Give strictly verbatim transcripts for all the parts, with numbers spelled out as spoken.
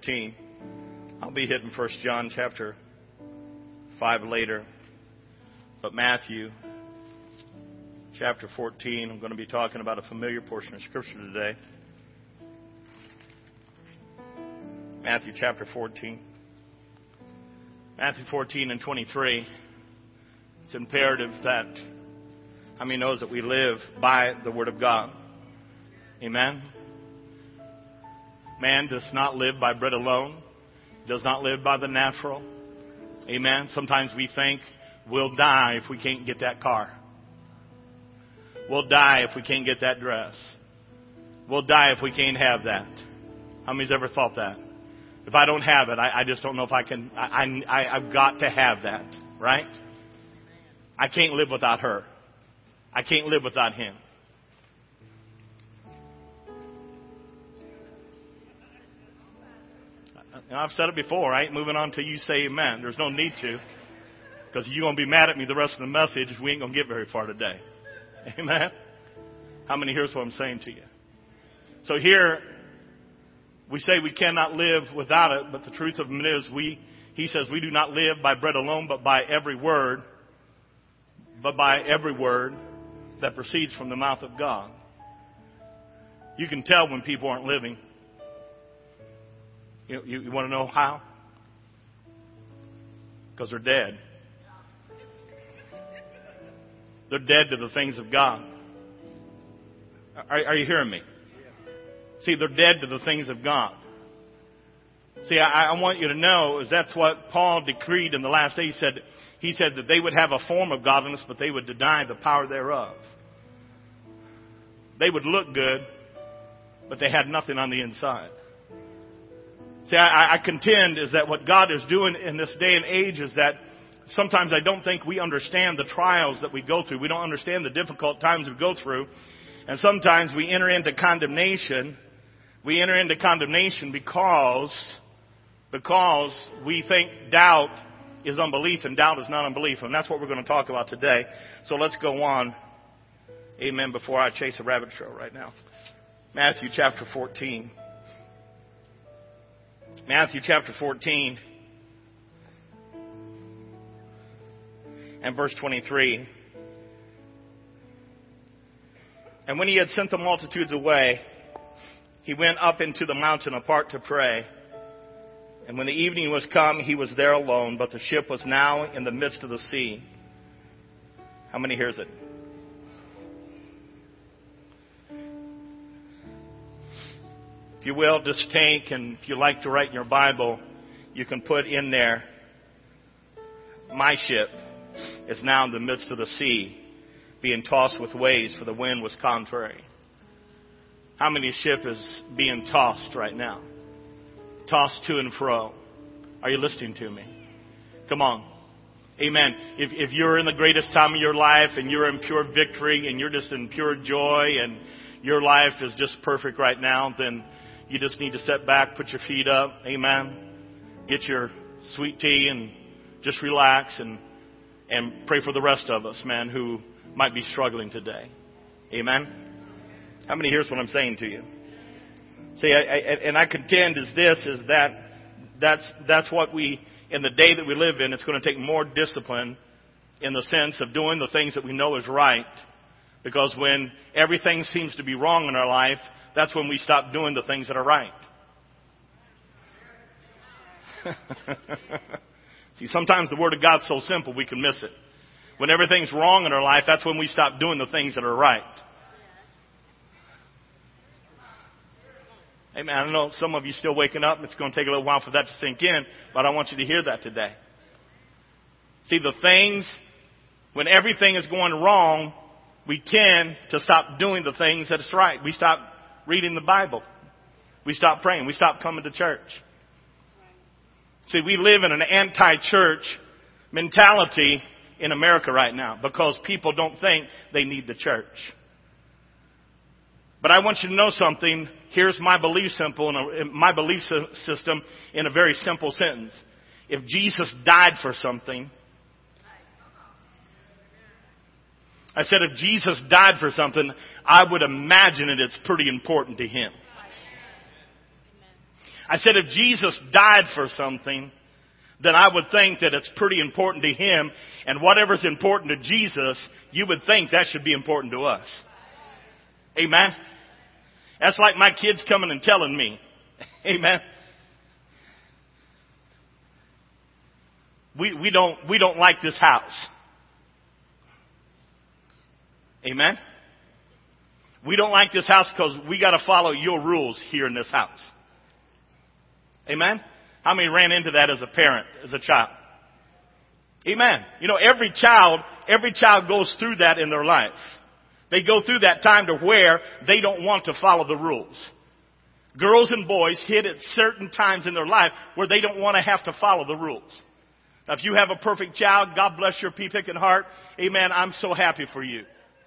fourteen. I'll be hitting First John chapter five later. But Matthew chapter fourteen, I'm going to be talking about a familiar portion of Scripture today. Matthew chapter fourteen. Matthew fourteen and twenty-three. It's imperative that, how many knows that we live by the Word of God? Amen? Man does not live by bread alone. Does not live by the natural. Amen? Sometimes we think we'll die if we can't get that car. We'll die if we can't get that dress. We'll die if we can't have that. How many's ever thought that? If I don't have it, I, I just don't know if I can. I, I, I've got to have that, right? I can't live without her. I can't live without him. Now, I've said it before. I ain't moving on till you say amen. There's no need to. Because you're going to be mad at me the rest of the message. We ain't going to get very far today. Amen? How many hears what I'm saying to you? So here, we say we cannot live without it. But the truth of it is, we, he says we do not live by bread alone, but by every word. But by every word that proceeds from the mouth of God. You can tell when people aren't living. You, you, you want to know how? Because they're dead. They're dead to the things of God. Are, are you hearing me? See, they're dead to the things of God. See, I, I want you to know is that's what Paul decreed in the last day. He said, he said that they would have a form of godliness, but they would deny the power thereof. They would look good, but they had nothing on the inside. See, I, I contend is that what God is doing in this day and age is that sometimes I don't think we understand the trials that we go through. We don't understand the difficult times we go through. And sometimes we enter into condemnation. We enter into condemnation because, because we think doubt is unbelief and doubt is not unbelief. And that's what we're going to talk about today. So let's go on. Amen. Before I chase a rabbit trail right now. Matthew chapter fourteen. Matthew chapter fourteen. And verse twenty-three. And when he had sent the multitudes away, he went up into the mountain apart to pray. And when the evening was come, he was there alone, but the ship was now in the midst of the sea. How many hears it? If you will, just take, and if you like to write in your Bible, you can put in there, my ship is now in the midst of the sea, being tossed with waves, for the wind was contrary. How many ship is being tossed right now? Tossed to and fro. Are you listening to me? Come on. Amen. If, if you're in the greatest time of your life and you're in pure victory and you're just in pure joy and your life is just perfect right now, then you just need to sit back, put your feet up. Amen. Get your sweet tea and just relax and And pray for the rest of us, man, who might be struggling today. Amen? How many hears what I'm saying to you? See, I, I, and I contend is this, is that that's, that's what we, in the day that we live in, it's going to take more discipline in the sense of doing the things that we know is right. Because when everything seems to be wrong in our life, that's when we stop doing the things that are right. See, sometimes the Word of God's so simple we can miss it. When everything's wrong in our life, that's when we stop doing the things that are right. Amen. I know some of you still waking up. It's going to take a little while for that to sink in, but I want you to hear that today. See, the things, when everything is going wrong, we tend to stop doing the things that is right. We stop reading the Bible. We stop praying. We stop coming to church. See, we live in an anti-church mentality in America right now because people don't think they need the church. But I want you to know something. Here's my belief simple, my belief system in a very simple sentence. If Jesus died for something, I said if Jesus died for something, I would imagine that it's pretty important to him. I said, if Jesus died for something, then I would think that it's pretty important to him. And whatever's important to Jesus, you would think that should be important to us. Amen? That's like my kids coming and telling me. Amen? We, we don't, we don't like this house. Amen? We don't like this house because we got to follow your rules here in this house. Amen? How many ran into that as a parent, as a child? Amen. You know, every child, every child goes through that in their life. They go through that time to where they don't want to follow the rules. Girls and boys hit at certain times in their life where they don't want to have to follow the rules. Now, if you have a perfect child, God bless your pea-picking heart. Amen. I'm so happy for you.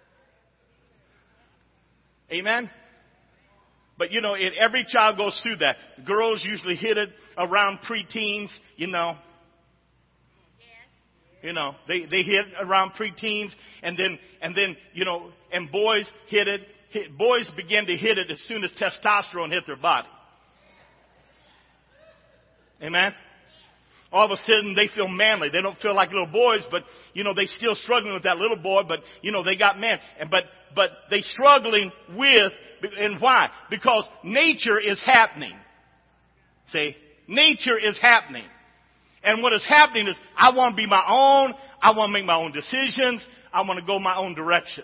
Amen. But, you know, it, every child goes through that. Girls usually hit it around preteens, you know. You know, they, they hit around preteens, and then, and then, you know, and boys hit it. Hit, boys begin to hit it as soon as testosterone hit their body. Amen. All of a sudden, they feel manly. They don't feel like little boys, but, you know, they still struggling with that little boy, but, you know, they got man. And, but, but they struggling with, and why? Because nature is happening. See? Nature is happening. And what is happening is, I want to be my own. I want to make my own decisions. I want to go my own direction.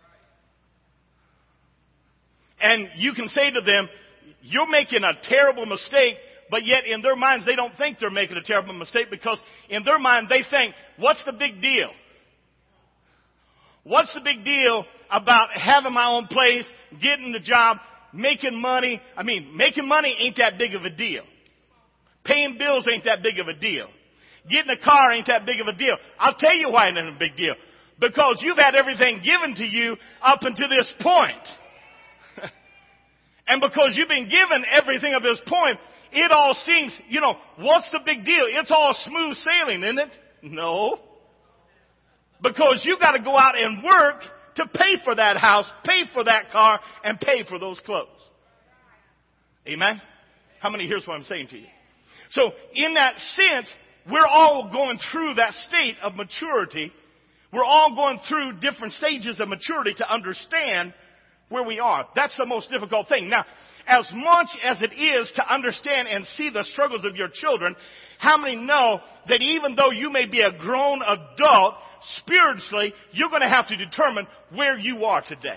And you can say to them, you're making a terrible mistake. But yet in their minds, they don't think they're making a terrible mistake, because in their mind, they think, what's the big deal? What's the big deal about having my own place, getting the job, making money? I mean, making money ain't that big of a deal. Paying bills ain't that big of a deal. Getting a car ain't that big of a deal. I'll tell you why it ain't a big deal. Because you've had everything given to you up until this point. And because you've been given everything up to this point, it all seems, you know, what's the big deal? It's all smooth sailing, isn't it? No. Because you got to go out and work to pay for that house, pay for that car, and pay for those clothes. Amen? How many here's what I'm saying to you? So, in that sense, we're all going through that state of maturity. We're all going through different stages of maturity to understand where we are. That's the most difficult thing. Now, as much as it is to understand and see the struggles of your children, how many know that even though you may be a grown adult, spiritually, you're going to have to determine where you are today?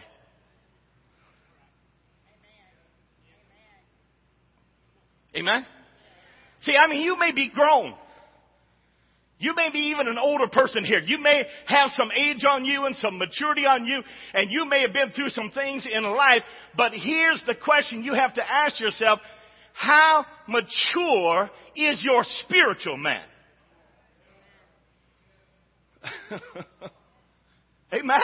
Amen? See, I mean, you may be grown. You may be even an older person here. You may have some age on you and some maturity on you, and you may have been through some things in life. But here's the question you have to ask yourself: how mature is your spiritual man? Amen.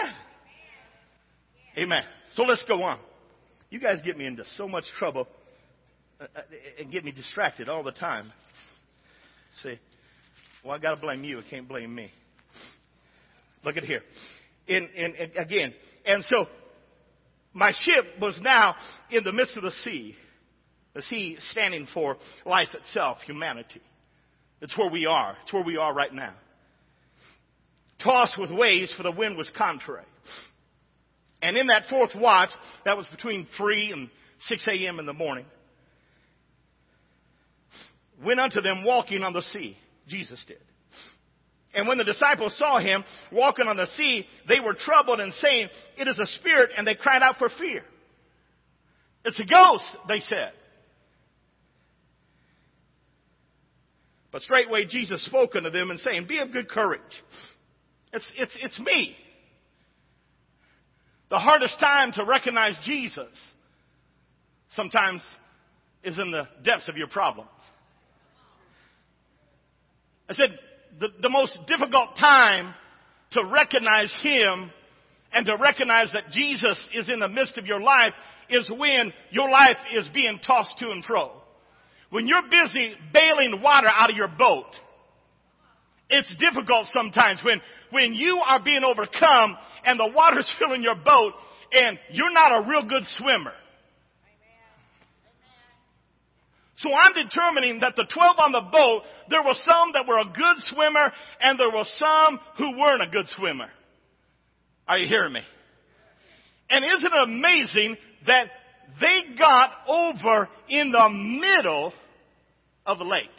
Amen. So let's go on. You guys get me into so much trouble and get me distracted all the time. See? Well, I got to blame you. I can't blame me. Look at here. In, in, in, again, and so my ship was now in the midst of the sea. The sea standing for life itself, humanity. It's where we are. It's where we are right now. Tossed with waves, for the wind was contrary. And in that fourth watch, that was between three and six a.m. in the morning, went unto them walking on the sea. Jesus did. And when the disciples saw him walking on the sea, they were troubled and saying, it is a spirit, and they cried out for fear. It's a ghost, they said. But straightway Jesus spoke unto them and saying, be of good courage. It's, it's, it's me. The hardest time to recognize Jesus sometimes is in the depths of your problems. I said, the, the most difficult time to recognize him and to recognize that Jesus is in the midst of your life is when your life is being tossed to and fro. When you're busy bailing water out of your boat, it's difficult sometimes when, when you are being overcome and the water's filling your boat and you're not a real good swimmer. So I'm determining that the twelve on the boat, there were some that were a good swimmer and there were some who weren't a good swimmer. Are you hearing me? And isn't it amazing that they got over in the middle of the lake?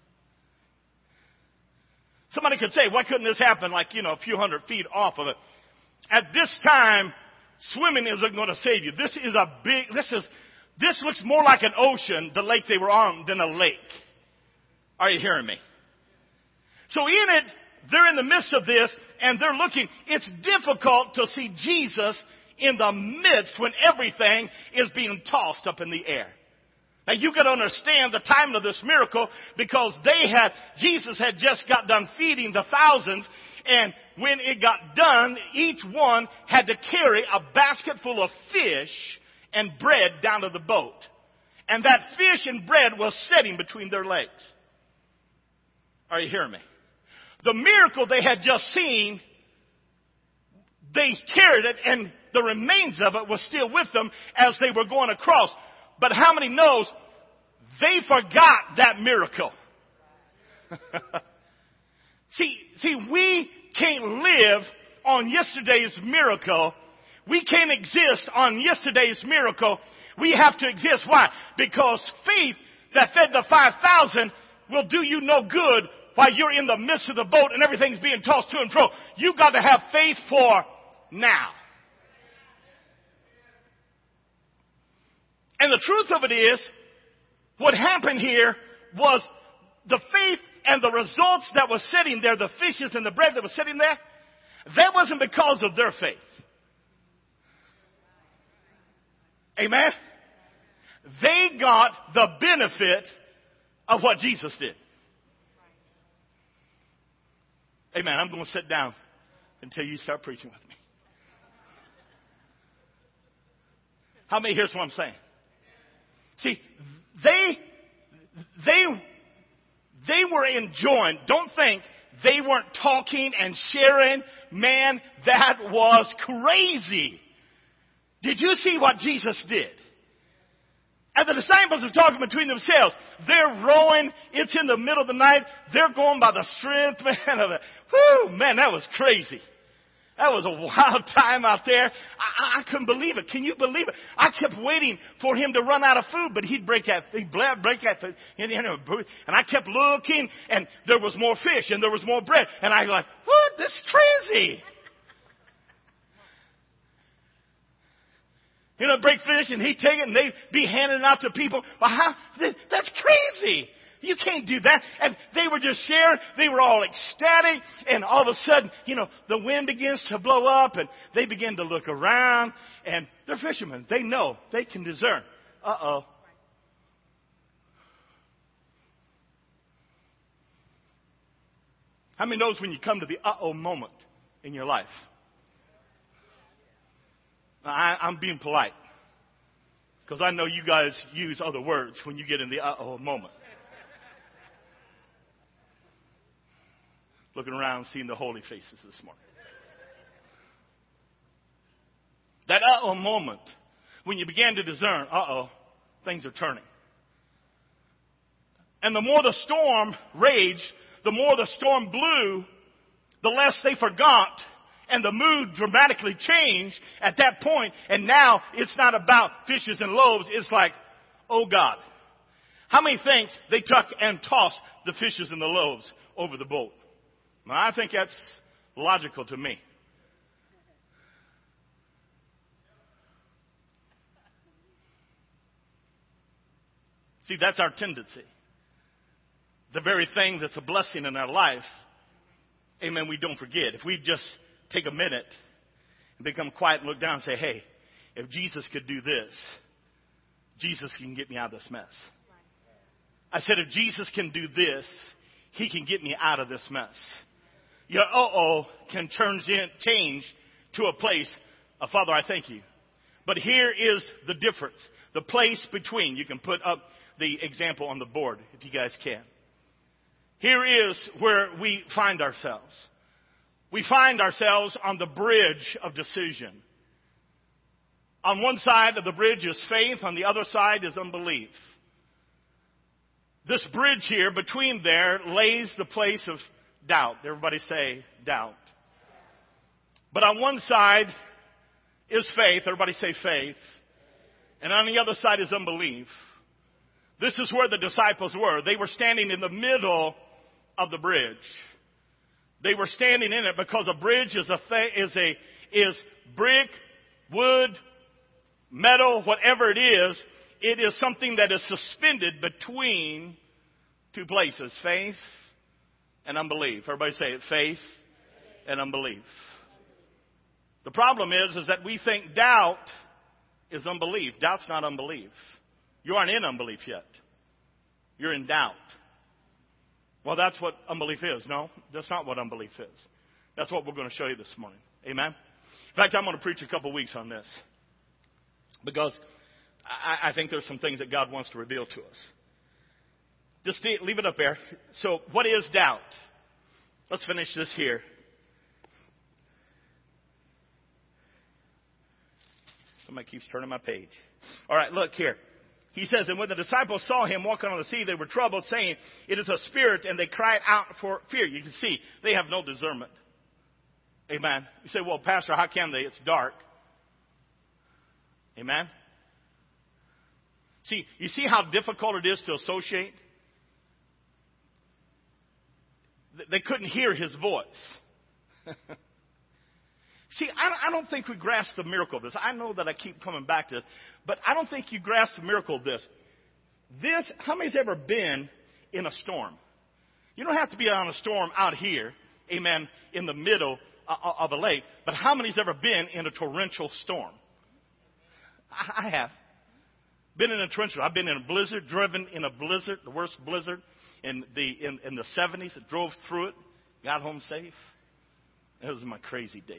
Somebody could say, why couldn't this happen like, you know, a few hundred feet off of it? At this time, swimming isn't going to save you. This is a big, this is, this looks more like an ocean, the lake they were on, than a lake. Are you hearing me? So in it, they're in the midst of this, and they're looking. It's difficult to see Jesus in the midst when everything is being tossed up in the air. Now you got to understand the timing of this miracle, because they had, Jesus had just got done feeding the thousands, and when it got done, each one had to carry a basket full of fish and bread down to the boat. And that fish and bread was sitting between their legs. Are you hearing me? The miracle they had just seen, they carried it, and the remains of it was still with them as they were going across. But how many knows they forgot that miracle? see, see, we can't live on yesterday's miracle. We can't exist on yesterday's miracle. We have to exist. Why? Because faith that fed the five thousand will do you no good while you're in the midst of the boat and everything's being tossed to and fro. You've got to have faith for now. And the truth of it is, what happened here was the faith and the results that was sitting there, the fishes and the bread that was sitting there, that wasn't because of their faith. Amen? They got the benefit of what Jesus did. Amen. I'm going to sit down until you start preaching with me. How many hears what I'm saying? See, they, they, they were enjoying. Don't think they weren't talking and sharing. Man, that was crazy. Did you see what Jesus did? And the disciples are talking between themselves. They're rowing. It's in the middle of the night. They're going by the strength, man, of it. Whoo, man, that was crazy. That was a wild time out there. I, I couldn't believe it. Can you believe it? I kept waiting for him to run out of food, but he'd break that, he'd break that, and I kept looking, and there was more fish, and there was more bread, and I was like, what? This is crazy. You know, break fish, and he'd take it, and they'd be handing it out to people. Well, how? That's crazy. You can't do that. And they were just sharing. They were all ecstatic. And all of a sudden, you know, the wind begins to blow up, and they begin to look around. And they're fishermen. They know. They can discern. Uh-oh. How many knows when you come to the uh-oh moment in your life? I, I'm being polite, because I know you guys use other words when you get in the uh-oh moment. Looking around, seeing the holy faces this morning. That uh-oh moment, when you began to discern, uh-oh, things are turning. And the more the storm raged, the more the storm blew, the less they forgot. And the mood dramatically changed at that point. And now it's not about fishes and loaves. It's like, oh God. How many thinks they took and tossed the fishes and the loaves over the boat? Now, I think that's logical to me. See, that's our tendency. The very thing that's a blessing in our life, amen, we don't forget. If we just take a minute and become quiet and look down and say, hey, if Jesus could do this, Jesus can get me out of this mess. I said, if Jesus can do this, he can get me out of this mess. Your uh-oh can turn in, change to a place of, Father, I thank you. But here is the difference. The place between. You can put up the example on the board if you guys can. Here is where we find ourselves. We find ourselves on the bridge of decision. On one side of the bridge is faith. On the other side is unbelief. This bridge here between there lays the place of doubt. Everybody say doubt. But on one side is faith. Everybody say faith. And on the other side is unbelief. This is where the disciples were. They were standing in the middle of the bridge. They were standing in it because a bridge is a is a is brick, wood, metal, whatever it is. It is something that is suspended between two places, faith and unbelief. Everybody say it, faith and unbelief. The problem is, is that we think doubt is unbelief. Doubt's not unbelief. You aren't in unbelief yet. You're in doubt. Well, that's what unbelief is. No, that's not what unbelief is. That's what we're going to show you this morning. Amen? In fact, I'm going to preach a couple weeks on this because I, I think there's some things that God wants to reveal to us. Just leave it up there. So, what is doubt? Let's finish this here. Somebody keeps turning my page. All right, look here. He says, and when the disciples saw him walking on the sea, they were troubled, saying, it is a spirit, and they cried out for fear. You can see, they have no discernment. Amen. You say, well, Pastor, how can they? It's dark. Amen. See, you see how difficult it is to associate? They couldn't hear his voice. See, I don't think we grasp the miracle of this. I know that I keep coming back to this, but I don't think you grasp the miracle of this. This, how many's ever been in a storm? You don't have to be on a storm out here, amen, in the middle of a lake, but how many's ever been in a torrential storm? I have. Been in a torrential. I've been in a blizzard, driven in a blizzard, the worst blizzard in the in, in the seventies. I drove through it, got home safe. Those are my crazy days.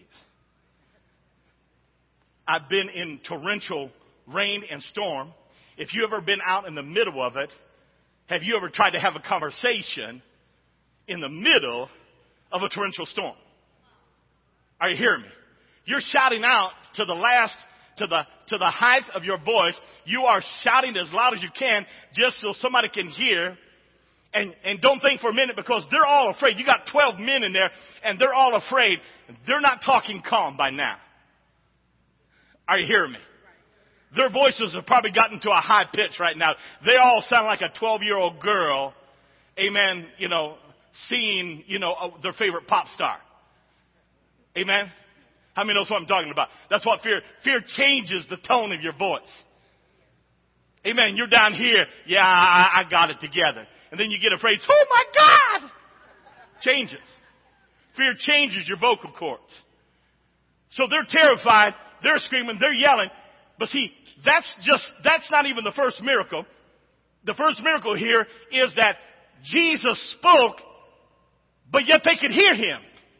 I've been in torrential rain and storm. If you've ever been out in the middle of it, have you ever tried to have a conversation in the middle of a torrential storm? Are you hearing me? You're shouting out to the last, to the, to the height of your voice. You are shouting as loud as you can just so somebody can hear. And, and don't think for a minute because they're all afraid. You got twelve men in there and they're all afraid. They're not talking calm by now. Are you hearing me? Their voices have probably gotten to a high pitch right now. They all sound like a twelve-year-old girl, amen, you know, seeing, you know, their favorite pop star. Amen? How many knows what I'm talking about? That's what fear, fear changes the tone of your voice. Amen. You're down here. Yeah, I, I got it together. And then you get afraid. Oh my God! Changes. Fear changes your vocal cords. So they're terrified. They're screaming. They're yelling. But see, that's just, that's not even the first miracle. The first miracle here is that Jesus spoke, but yet they could hear him.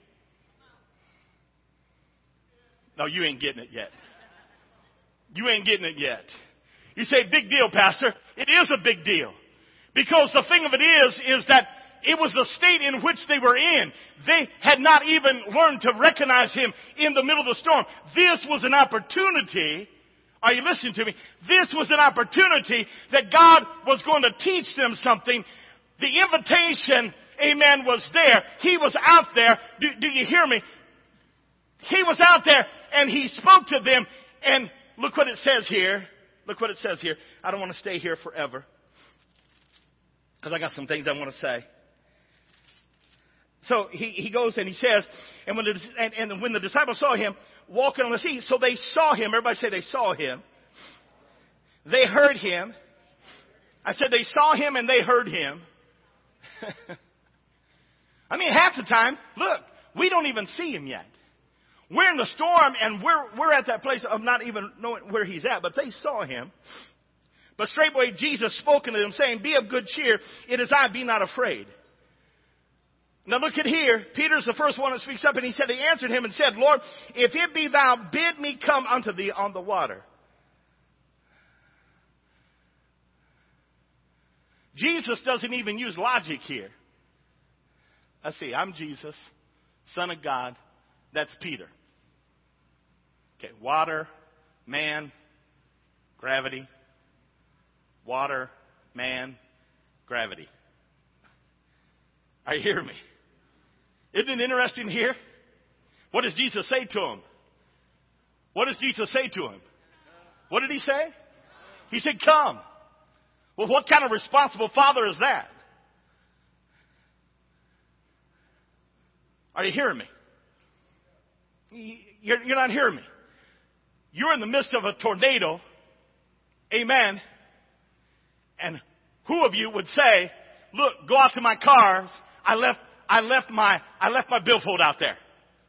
No, you ain't getting it yet. You ain't getting it yet. You say, big deal, Pastor. It is a big deal. Because the thing of it is, is that it was the state in which they were in. They had not even learned to recognize him in the middle of the storm. This was an opportunity. Are you listening to me? This was an opportunity that God was going to teach them something. The invitation, amen, was there. He was out there. Do, do you hear me? He was out there and he spoke to them. And look what it says here. Look what it says here. I don't want to stay here forever, because I got some things I want to say. So he, he goes and he says, and when, the, and, and when the disciples saw him walking on the sea, so they saw him. Everybody say they saw him. They heard him. I said they saw him and they heard him. I mean, half the time, look, we don't even see him yet. We're in the storm and we're, we're at that place of not even knowing where he's at, but they saw him. But straightway Jesus spoke unto them, saying, be of good cheer. It is I, be not afraid. Now look at here. Peter's the first one that speaks up, and he said, he answered him and said, Lord, if it be thou, bid me come unto thee on the water. Jesus doesn't even use logic here. Let's see, I'm Jesus, Son of God. That's Peter. Okay, water, man, gravity, water, man, Gravity. Are you hearing me? Isn't it interesting here? What does Jesus say to him? What does Jesus say to him? What did he say? He said, come. Well, what kind of responsible father is that? Are you hearing me? You're, you're not hearing me. You're in the midst of a tornado. Amen. And who of you would say, look, go out to my cars. I left, I left my, I left my billfold out there.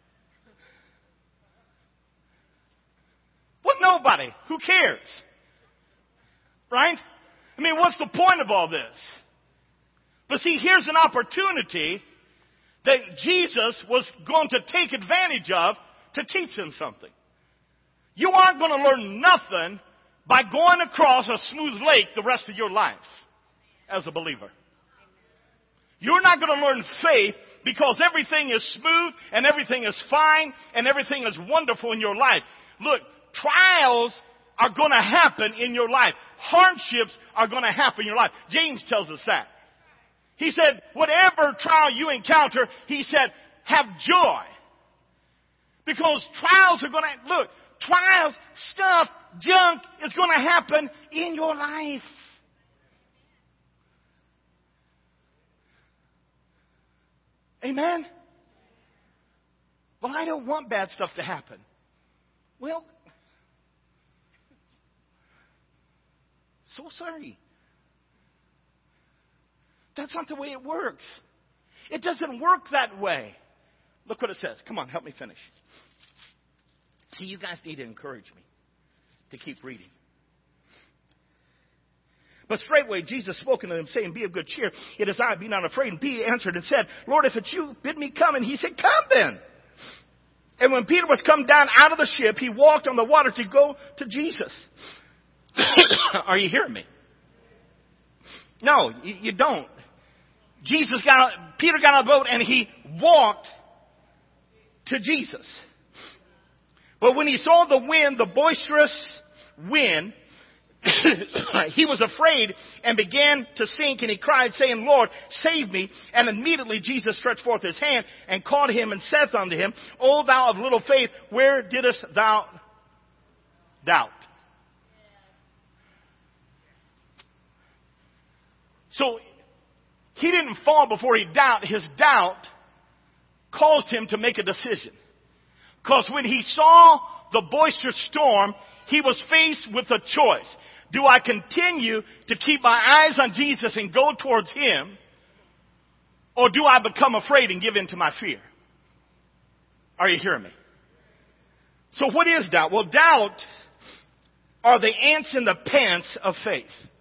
Well, nobody. Who cares? Right? I mean, what's the point of all this? But see, here's an opportunity that Jesus was going to take advantage of to teach them something. You aren't going to learn nothing by going across a smooth lake the rest of your life as a believer. You're not going to learn faith because everything is smooth and everything is fine and everything is wonderful in your life. Look, trials are going to happen in your life. Hardships are going to happen in your life. James tells us that. He said, whatever trial you encounter, he said, have joy. Because trials are going to, look, trials, stuff, junk is going to happen in your life. Amen? Well, I don't want bad stuff to happen. Well, so sorry. That's not the way it works. It doesn't work that way. Look what it says. Come on, help me finish. See, you guys need to encourage me to keep reading. But straightway Jesus spoke unto them, saying, be of good cheer. It is I, be not afraid. And Peter answered and said, Lord, if it's you, bid me come. And he said, come then. And when Peter was come down out of the ship, he walked on the water to go to Jesus. Are you hearing me? No, you, you don't. Jesus got, Peter got on the boat and he walked to Jesus. But when he saw the wind, the boisterous wind, he was afraid and began to sink, and he cried, saying, Lord, save me. And immediately Jesus stretched forth his hand and caught him and saith unto him, O thou of little faith, where didst thou doubt? So he didn't fall before he doubted. His doubt caused him to make a decision. Because when he saw the boisterous storm, he was faced with a choice. Do I continue to keep my eyes on Jesus and go towards him? Or do I become afraid and give in to my fear? Are you hearing me? So what is doubt? Well, doubt are the ants in the pants of faith.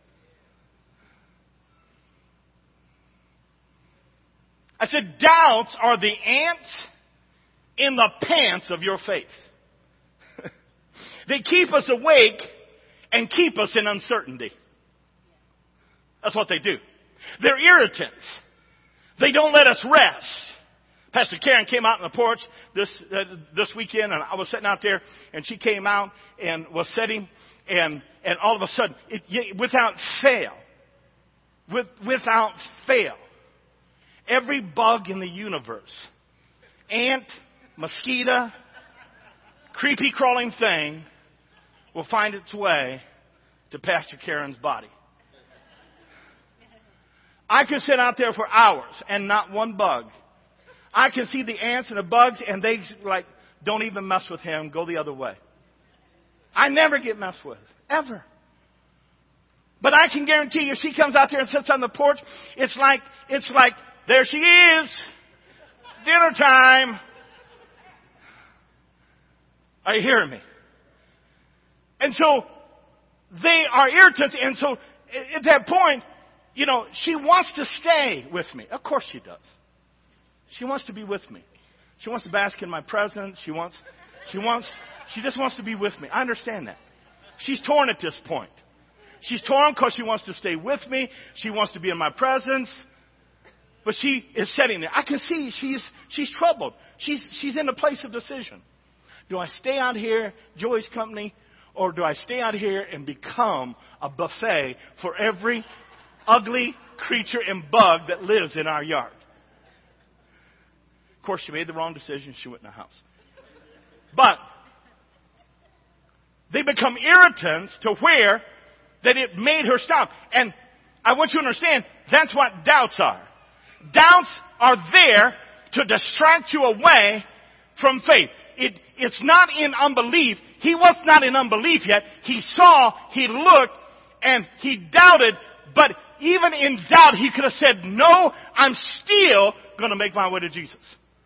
I said doubts are the ants in the pants of your faith. They keep us awake and keep us in uncertainty. That's what they do. They're irritants. They don't let us rest. Pastor Karen came out on the porch this uh, this weekend, and I was sitting out there, and she came out and was sitting, and and all of a sudden, it, without fail, with, without fail, every bug in the universe, ant, mosquito, creepy crawling thing, will find its way to Pastor Karen's body. I could sit out there for hours and not one bug. I can see the ants and the bugs, and they like don't even mess with him. Go the other way. I never get messed with, ever. But I can guarantee you, she comes out there and sits on the porch. It's like it's like there she is, dinner time. Are you hearing me? And so they are irritants, and so at that point, you know, she wants to stay with me. Of course she does. She wants to be with me. She wants to bask in my presence. She wants, she wants, she just wants to be with me. I understand that. She's torn at this point. She's torn because she wants to stay with me. She wants to be in my presence. But she is sitting there. I can see she's, she's troubled. She's, she's in a place of decision. Do I stay out here, Joy's company, or do I stay out here and become a buffet for every ugly, creature and bug that lives in our yard. Of course, she made the wrong decision. She went in the house. But they become irritants to where that it made her stop. And I want you to understand, that's what doubts are. Doubts are there to distract you away from faith. It, it's not in unbelief. He was not in unbelief yet. He saw, he looked, and he doubted. But even in doubt, he could have said, no, I'm still going to make my way to Jesus.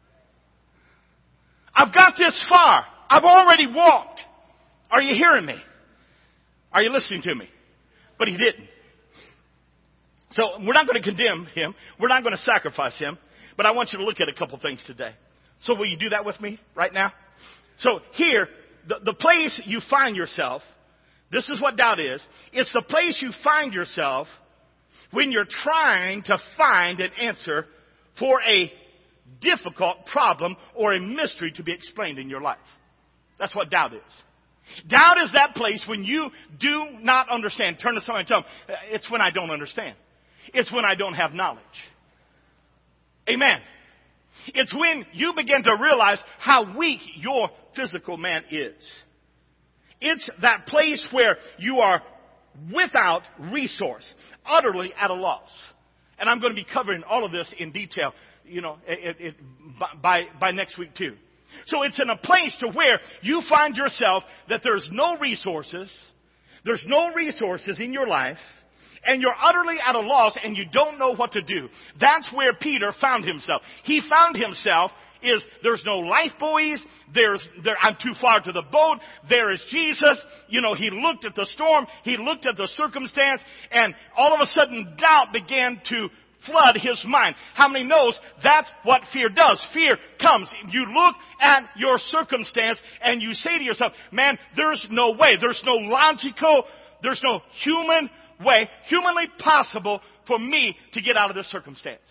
I've got this far. I've already walked. Are you hearing me? Are you listening to me? But he didn't. So we're not going to condemn him. We're not going to sacrifice him. But I want you to look at a couple things today. So will you do that with me right now? So here, the, the place you find yourself, this is what doubt is. It's the place you find yourself when you're trying to find an answer for a difficult problem or a mystery to be explained in your life. That's what doubt is. Doubt is that place when you do not understand. Turn to someone and tell them, it's when I don't understand. It's when I don't have knowledge. Amen. It's when you begin to realize how weak your physical man is. It's that place where you are without resource, utterly at a loss. And I'm going to be covering all of this in detail, you know, it, it, by, by next week too. So it's in a place to where you find yourself that there's no resources, there's no resources in your life, and you're utterly at a loss and you don't know what to do. That's where Peter found himself. He found himself is there's no life buoys, there's there I'm too far to the boat, there is Jesus. You know, he looked at the storm, he looked at the circumstance, and all of a sudden doubt began to flood his mind. How many knows that's what fear does? Fear comes. You look at your circumstance and you say to yourself, man, there's no way. There's no logical, there's no human way, humanly possible for me to get out of this circumstance.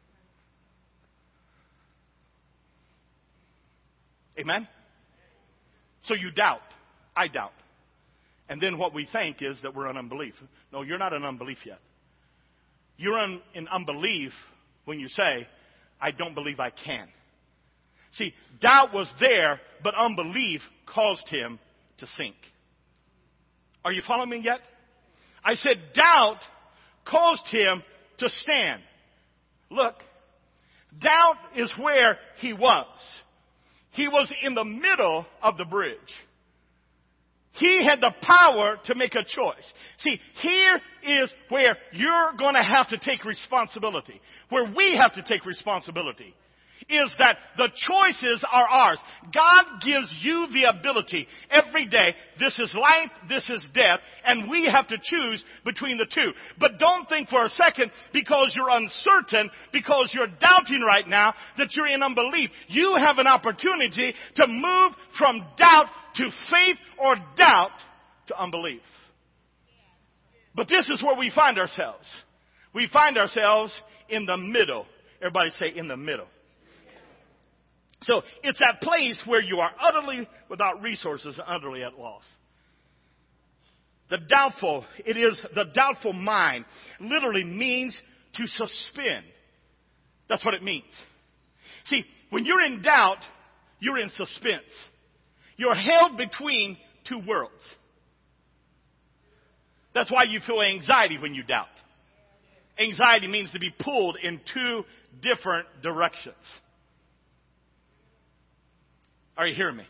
Amen? So you doubt. I doubt. And then what we think is that we're in unbelief. No, you're not in unbelief yet. You're in, in unbelief when you say, I don't believe I can. See, doubt was there, but unbelief caused him to sink. Are you following me yet? I said doubt caused him to stand. Look, doubt is where he was. He was in the middle of the bridge. He had the power to make a choice. See, here is where you're going to have to take responsibility. Where we have to take responsibility is that the choices are ours. God gives you the ability every day. This is life, this is death, and we have to choose between the two. But don't think for a second because you're uncertain, because you're doubting right now, that you're in unbelief. You have an opportunity to move from doubt to faith or doubt to unbelief. But this is where we find ourselves. We find ourselves in the middle. Everybody say in the middle. So it's that place where you are utterly without resources and utterly at loss. The doubtful, it is the doubtful mind, literally means to suspend. That's what it means. See, when you're in doubt, you're in suspense. You're held between two worlds. That's why you feel anxiety when you doubt. Anxiety means to be pulled in two different directions. Are you hearing me?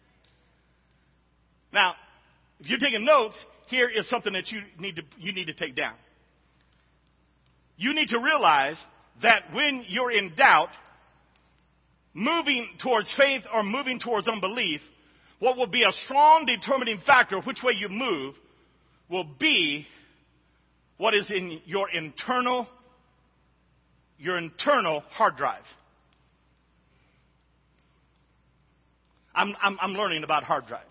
Now, if you're taking notes, here is something that you need to, you need to take down. You need to realize that when you're in doubt, moving towards faith or moving towards unbelief, what will be a strong determining factor of which way you move will be what is in your internal, your internal hard drive. I'm, I'm, I'm learning about hard drives.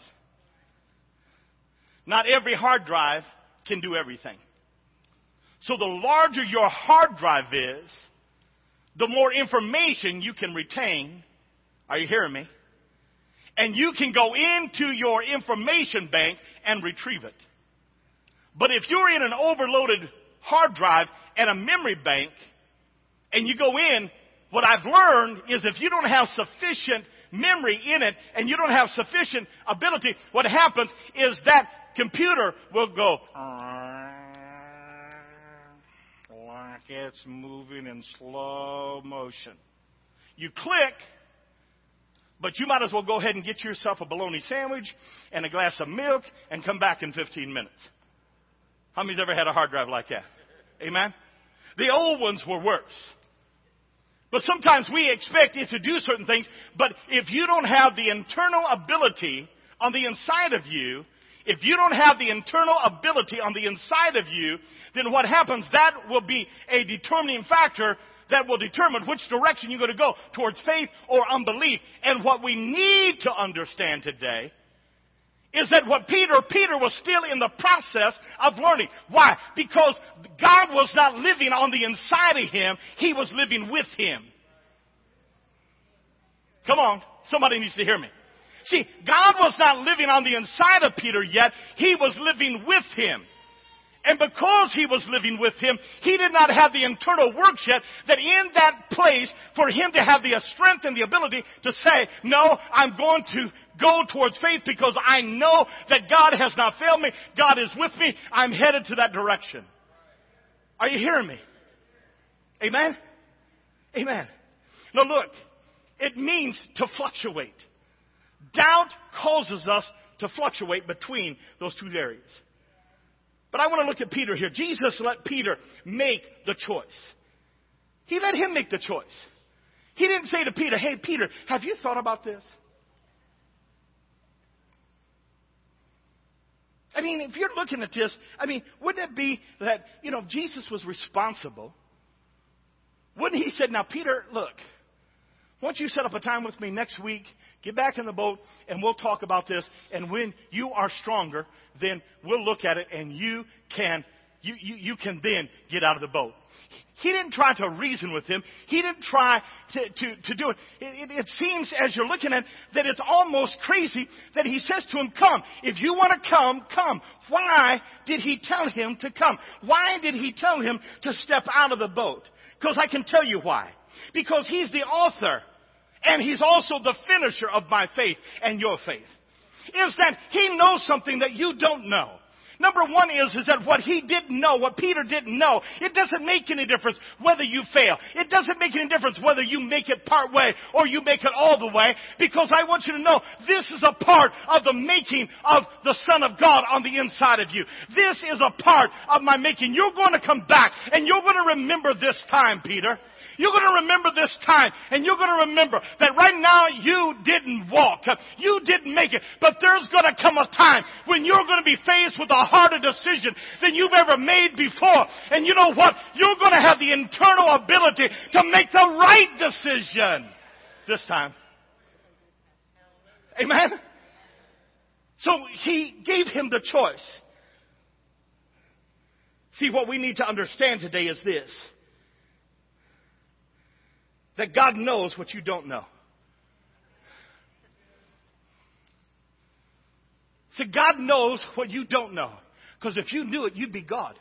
Not every hard drive can do everything. So the larger your hard drive is, the more information you can retain. Are you hearing me? And you can go into your information bank and retrieve it. But if you're in an overloaded hard drive and a memory bank, and you go in, what I've learned is if you don't have sufficient memory in it and you don't have sufficient ability, what happens is that computer will go like it's moving in slow motion. You click, but you might as well go ahead and get yourself a bologna sandwich and a glass of milk and come back in fifteen minutes. How many's ever had a hard drive like that? Amen? The old ones were worse. But sometimes we expect it to do certain things, but if you don't have the internal ability on the inside of you, if you don't have the internal ability on the inside of you, then what happens, that will be a determining factor that will determine which direction you're going to go, towards faith or unbelief. And what we need to understand today is that what Peter, Peter was still in the process of learning. Why? Because God was not living on the inside of him. He was living with him. Come on. Somebody needs to hear me. See, God was not living on the inside of Peter yet. He was living with him. And because he was living with him, he did not have the internal works yet that in that place for him to have the strength and the ability to say, no, I'm going to go towards faith because I know that God has not failed me. God is with me. I'm headed to that direction. Are you hearing me? Amen? Amen. Now look, it means to fluctuate. Doubt causes us to fluctuate between those two areas. But I want to look at Peter here. Jesus let Peter make the choice. He let him make the choice. He didn't say to Peter, hey, Peter, have you thought about this? I mean, if you're looking at this, I mean, wouldn't it be that, you know, Jesus was responsible? Wouldn't he said, now, Peter, look, why don't you set up a time with me next week, get back in the boat, and we'll talk about this. And when you are stronger, then we'll look at it, and you can you, you, you can then get out of the boat. He didn't try to reason with him. He didn't try to, to, to do it. It, it. It seems, as you're looking at it, that it's almost crazy that he says to him, come. If you want to come, come. Why did he tell him to come? Why did he tell him to step out of the boat? Because I can tell you why. Because he's the author, and he's also the finisher of my faith and your faith. Is that he knows something that you don't know. Number one is, is that what he didn't know, what Peter didn't know, it doesn't make any difference whether you fail. It doesn't make any difference whether you make it part way or you make it all the way, because I want you to know this is a part of the making of the Son of God on the inside of you. This is a part of my making. You're going to come back and you're going to remember this time, Peter. You're going to remember this time, and you're going to remember that right now you didn't walk. You didn't make it. But there's going to come a time when you're going to be faced with a harder decision than you've ever made before. And you know what? You're going to have the internal ability to make the right decision this time. Amen? So he gave him the choice. See, what we need to understand today is this. That God knows what you don't know. See, God knows what you don't know. Because if you knew it, you'd be God.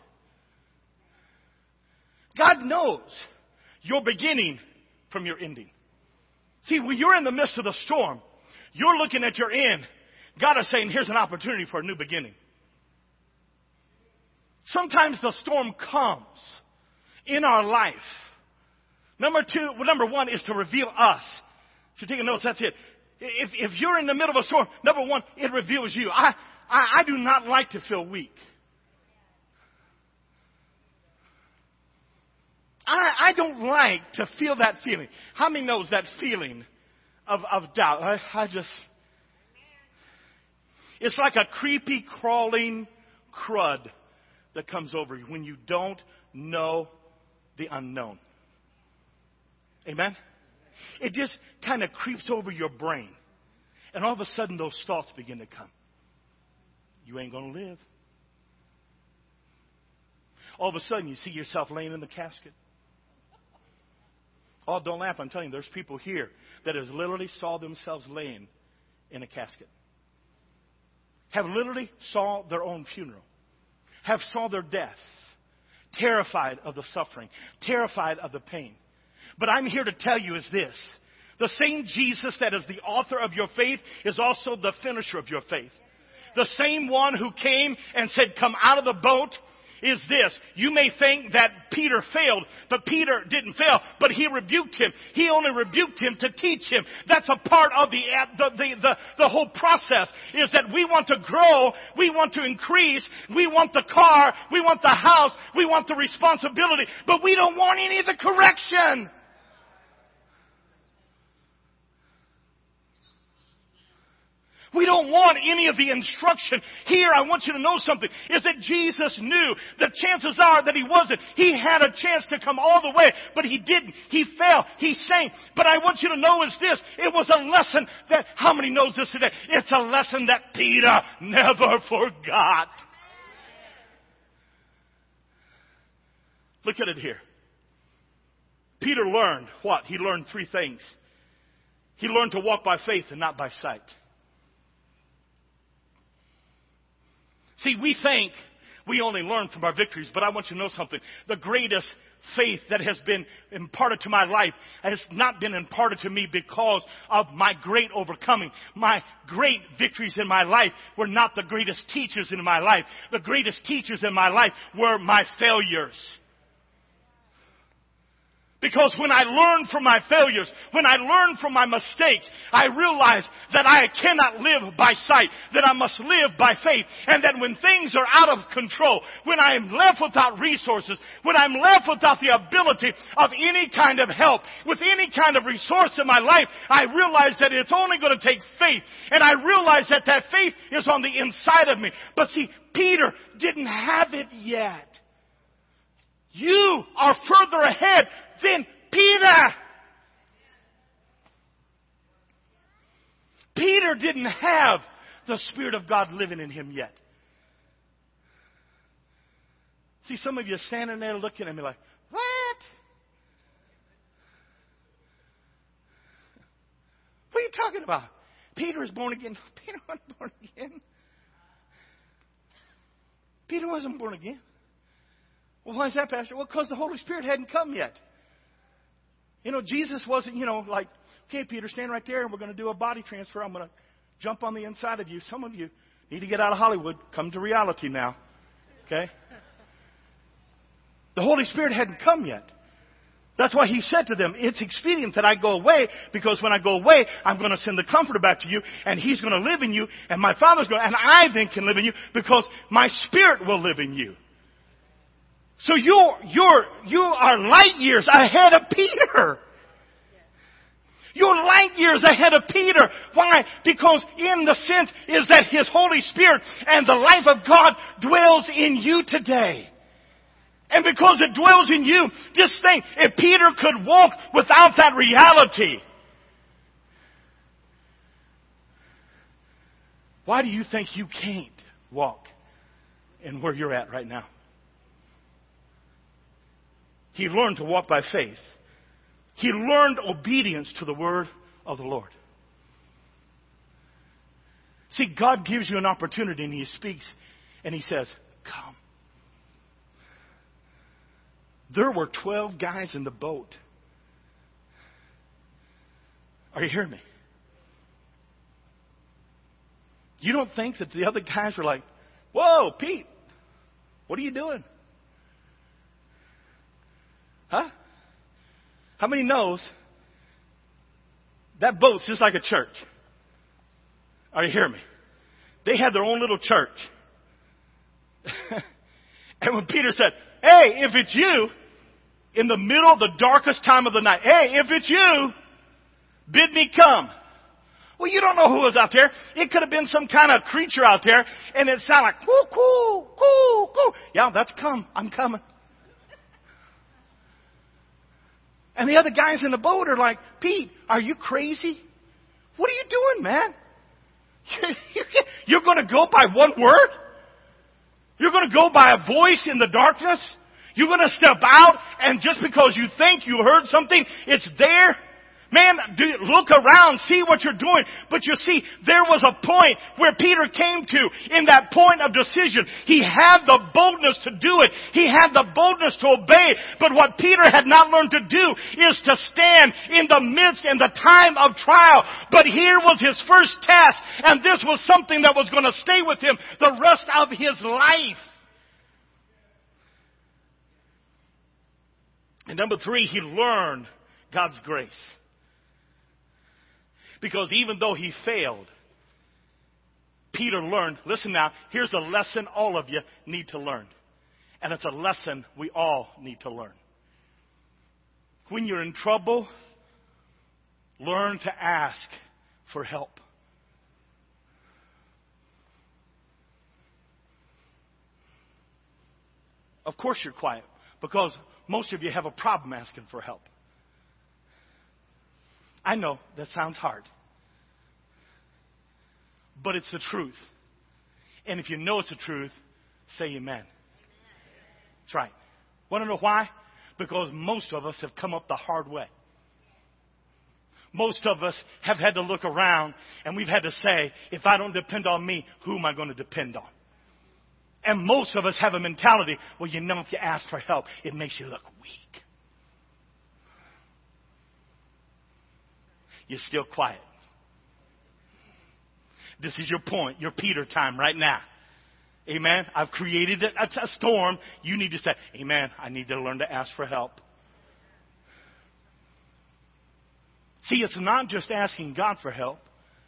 God knows your beginning from your ending. See, when you're in the midst of the storm, you're looking at your end. God is saying, here's an opportunity for a new beginning. Sometimes the storm comes in our life. Number two, well, number one is to reveal us. If you're taking notes, that's it. If, if you're in the middle of a storm, number one, it reveals you. I, I, I do not like to feel weak. I, I don't like to feel that feeling. How many knows that feeling of, of doubt? I, I just, it's like a creepy, crawling crud that comes over you when you don't know the unknown. Amen? It just kind of creeps over your brain. And all of a sudden those thoughts begin to come. You ain't going to live. All of a sudden you see yourself laying in the casket. Oh, don't laugh. I'm telling you, there's people here that has literally saw themselves laying in a casket. Have literally saw their own funeral. Have saw their death. terrified of the suffering, terrified of the pain. But I'm here to tell you is this. The same Jesus that is the author of your faith is also the finisher of your faith. The same one who came and said, come out of the boat is this. You may think that Peter failed, but Peter didn't fail, but he rebuked him. He only rebuked him to teach him. That's a part of the, the, the, the, the whole process, is that we want to grow, we want to increase, we want the car, we want the house, we want the responsibility, but we don't want any of the correction. We don't want any of the instruction. Here, I want you to know something, is that Jesus knew that chances are that he wasn't. He had a chance to come all the way, but he didn't. He fell. He sank. But I want you to know is this, it was a lesson that, how many knows this today? It's a lesson that Peter never forgot. Look at it here. Peter learned what? He learned three things. He learned to walk by faith and not by sight. See, we think we only learn from our victories, but I want you to know something. The greatest faith that has been imparted to my life has not been imparted to me because of my great overcoming. My great victories in my life were not the greatest teachers in my life. The greatest teachers in my life were my failures. Because when I learned from my failures, when I learned from my mistakes, I realized that I cannot live by sight, that I must live by faith, and that when things are out of control, when I am left without resources, when I'm left without the ability of any kind of help, with any kind of resource in my life, I realize that it's only going to take faith. And I realize that that faith is on the inside of me. But see, Peter didn't have it yet. You are further ahead than Peter. Peter didn't have the Spirit of God living in him yet. See, some of you standing there looking at me like, what? What are you talking about? Peter is born again. Peter wasn't born again. Peter wasn't born again. Well, why is that, Pastor? Well, because the Holy Spirit hadn't come yet. You know, Jesus wasn't, you know, like, okay, Peter, stand right there and we're going to do a body transfer. I'm going to jump on the inside of you. Some of you need to get out of Hollywood. Come to reality now. Okay? The Holy Spirit hadn't come yet. That's why he said to them, it's expedient that I go away, because when I go away, I'm going to send the Comforter back to you, and he's going to live in you, and my Father's going to, and I then can live in you, because my Spirit will live in you. So you're, you're, you are light years ahead of Peter. You're light years ahead of Peter. Why? Because in the sense is that his Holy Spirit and the life of God dwells in you today. And because it dwells in you, just think, if Peter could walk without that reality, why do you think you can't walk in where you're at right now? He learned to walk by faith. He learned obedience to the word of the Lord. See, God gives you an opportunity and he speaks and he says, come. There were twelve guys in the boat. Are you hearing me? You don't think that the other guys were like, whoa, Pete, what are you doing? Huh? How many knows that boat's just like a church? Are you hearing me? They had their own little church. And when Peter said, hey, if it's you, in the middle of the darkest time of the night, hey, if it's you, bid me come. Well, you don't know who was out there. It could have been some kind of creature out there, and it sounded like, coo, coo, coo, coo. Yeah, that's come. I'm coming. And the other guys in the boat are like, Pete, are you crazy? What are you doing, man? You're going to go by one word? You're going to go by a voice in the darkness? You're going to step out and just because you think you heard something, it's there? Man, do you look around, see what you're doing. But you see, there was a point where Peter came to in that point of decision. He had the boldness to do it. He had the boldness to obey. But what Peter had not learned to do is to stand in the midst in the time of trial. But here was his first test, and this was something that was going to stay with him the rest of his life. And number three, he learned God's grace. Because even though he failed, Peter learned, listen now, here's a lesson all of you need to learn. And it's a lesson we all need to learn. When you're in trouble, learn to ask for help. Of course you're quiet, because most of you have a problem asking for help. I know that sounds hard, but it's the truth. And if you know it's the truth, say amen. That's right. Want to know why? Because most of us have come up the hard way. Most of us have had to look around, and we've had to say, if I don't depend on me, who am I going to depend on? And most of us have a mentality, well, you know, if you ask for help, it makes you look weak. You're still quiet. This is your point, your Peter time right now. Amen. I've created a, a storm. You need to say, amen, I need to learn to ask for help. See, it's not just asking God for help.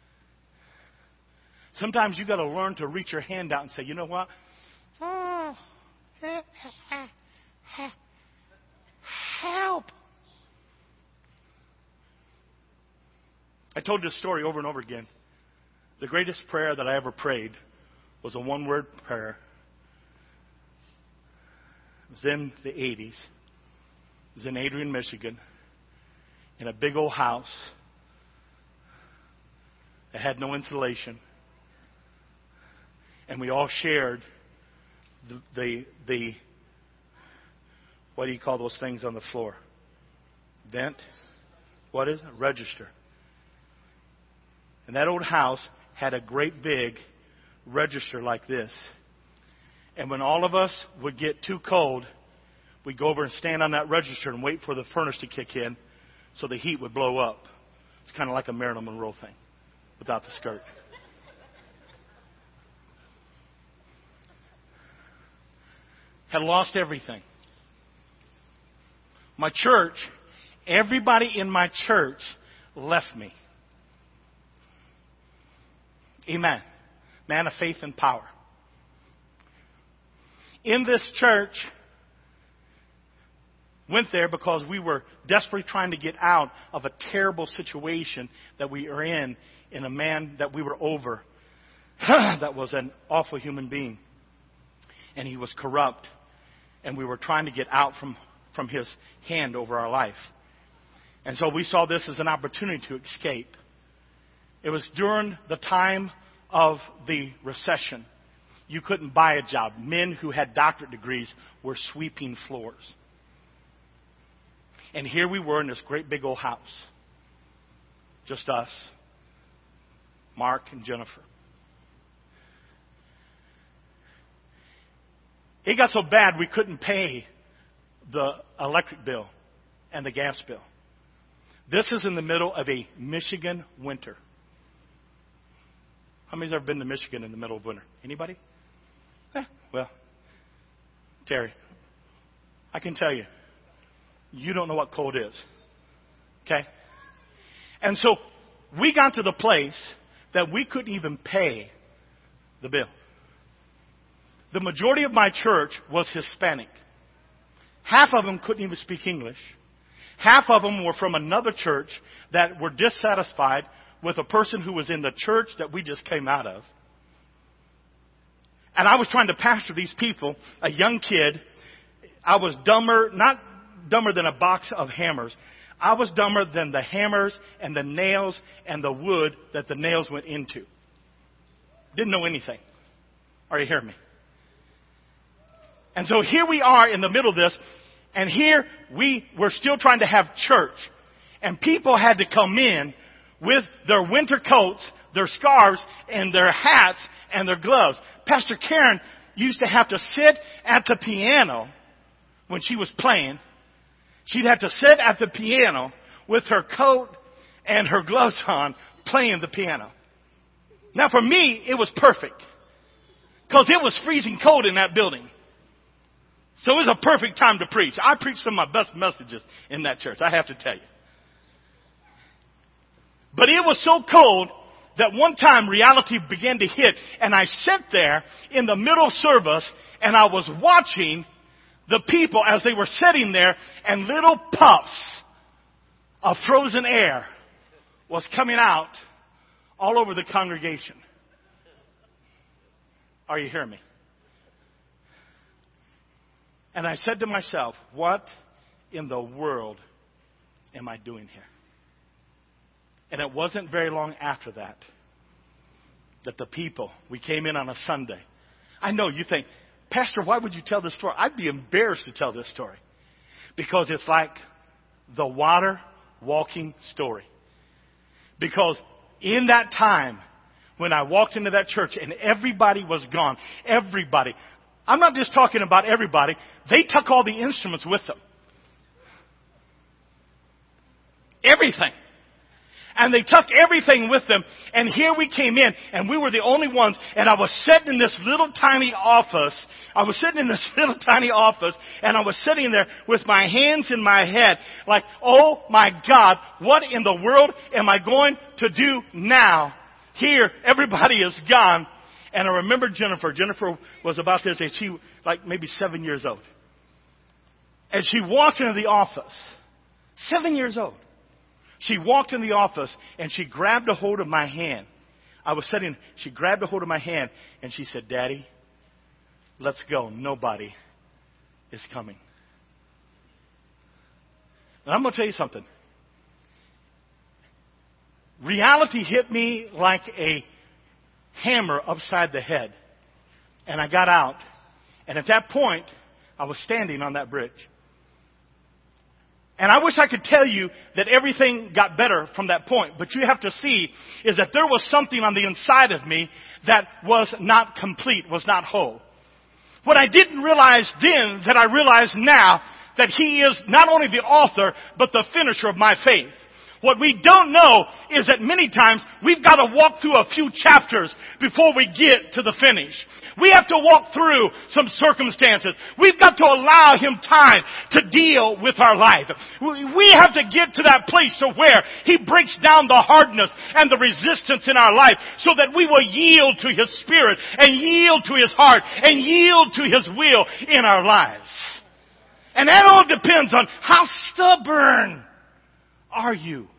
Sometimes you've got to learn to reach your hand out and say, you know what? Oh, help. I told this story over and over again. The greatest prayer that I ever prayed was a one-word prayer. It was in the eighties. It was in Adrian, Michigan, in a big old house that had no insulation. And we all shared the, the, the what do you call those things on the floor? Vent? What is it? Register. And that old house had a great big register like this. And when all of us would get too cold, we'd go over and stand on that register and wait for the furnace to kick in so the heat would blow up. It's kind of like a Marilyn Monroe thing without the skirt. Had lost everything. My church, everybody in my church left me. Amen. Man of faith and power. In this church, went there because we were desperately trying to get out of a terrible situation that we are in, in a man that we were over that was an awful human being. And he was corrupt. And we were trying to get out from, from his hand over our life. And so we saw this as an opportunity to escape. It was during the time of the recession. You couldn't buy a job. Men who had doctorate degrees were sweeping floors. And here we were in this great big old house. Just us, Mark and Jennifer. It got so bad we couldn't pay the electric bill and the gas bill. This is in the middle of a Michigan winter. How many's ever been to Michigan in the middle of winter? Anybody? Eh, well, Terry, I can tell you, you don't know what cold is. Okay? And so we got to the place that we couldn't even pay the bill. The majority of my church was Hispanic. Half of them couldn't even speak English. Half of them were from another church that were dissatisfied with a person who was in the church that we just came out of. And I was trying to pastor these people, a young kid. I was dumber, not dumber than a box of hammers. I was dumber than the hammers and the nails and the wood that the nails went into. Didn't know anything. Are you hearing me? And so here we are in the middle of this, and here we were still trying to have church. And people had to come in with their winter coats, their scarves, and their hats, and their gloves. Pastor Karen used to have to sit at the piano when she was playing. She'd have to sit at the piano with her coat and her gloves on, playing the piano. Now for me, it was perfect. Because it was freezing cold in that building. So it was a perfect time to preach. I preached some of my best messages in that church, I have to tell you. But it was so cold that one time reality began to hit, and I sat there in the middle of service, and I was watching the people as they were sitting there, and little puffs of frozen air was coming out all over the congregation. Are you hearing me? And I said to myself, what in the world am I doing here? And it wasn't very long after that that the people, we came in on a Sunday. I know you think, Pastor, why would you tell this story? I'd be embarrassed to tell this story. Because it's like the water walking story. Because in that time, when I walked into that church and everybody was gone, everybody, I'm not just talking about everybody, they took all the instruments with them. Everything. And they took everything with them. And here we came in, and we were the only ones. And I was sitting in this little tiny office. I was sitting in this little tiny office, and I was sitting there with my hands in my head, like, oh my God, what in the world am I going to do now? Here, everybody is gone. And I remember Jennifer. Jennifer was about this age. She, like, maybe seven years old. And she walked into the office. Seven years old. She walked in the office and she grabbed a hold of my hand. I was sitting, she grabbed a hold of my hand and she said, Daddy, let's go. Nobody is coming. And I'm going to tell you something. Reality hit me like a hammer upside the head. And I got out. And at that point, I was standing on that bridge. And I wish I could tell you that everything got better from that point. But you have to see is that there was something on the inside of me that was not complete, was not whole. What I didn't realize then that I realize now, that He is not only the author, but the finisher of my faith. What we don't know is that many times we've got to walk through a few chapters before we get to the finish. We have to walk through some circumstances. We've got to allow Him time to deal with our life. We have to get to that place to where He breaks down the hardness and the resistance in our life so that we will yield to His Spirit and yield to His heart and yield to His will in our lives. And that all depends on how stubborn are you?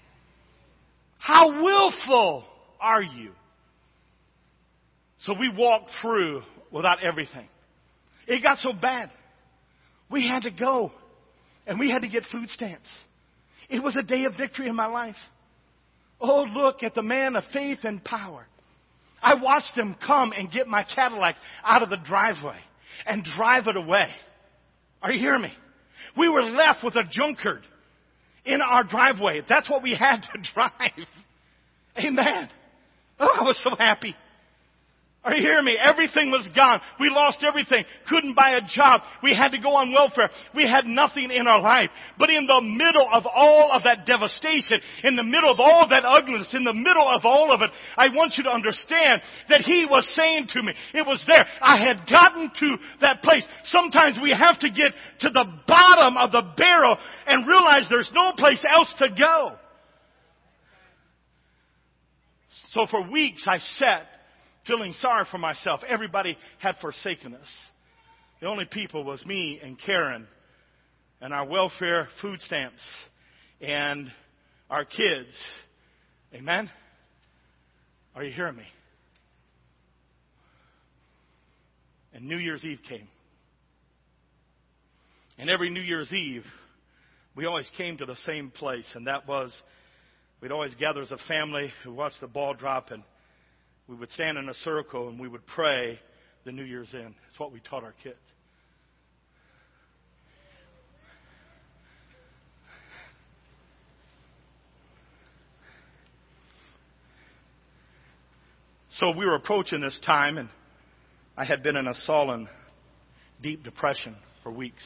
How willful are you? So we walked through without everything. It got so bad. We had to go. And we had to get food stamps. It was a day of victory in my life. Oh, look at the man of faith and power. I watched him come and get my Cadillac out of the driveway and drive it away. Are you hearing me? We were left with a Junkard in our driveway. That's what we had to drive. Amen. Oh, I was so happy. Are you hearing me? Everything was gone. We lost everything. Couldn't buy a job. We had to go on welfare. We had nothing in our life. But in the middle of all of that devastation, in the middle of all of that ugliness, in the middle of all of it, I want you to understand that He was saying to me, it was there. I had gotten to that place. Sometimes we have to get to the bottom of the barrel and realize there's no place else to go. So for weeks I sat feeling sorry for myself. Everybody had forsaken us. The only people was me and Karen and our welfare food stamps and our kids. Amen? Are you hearing me? And New Year's Eve came. And every New Year's Eve, we always came to the same place, and that was, we'd always gather as a family who watched the ball drop, and we would stand in a circle and we would pray the New Year's End. It's what we taught our kids. So we were approaching this time, and I had been in a sullen, deep depression for weeks.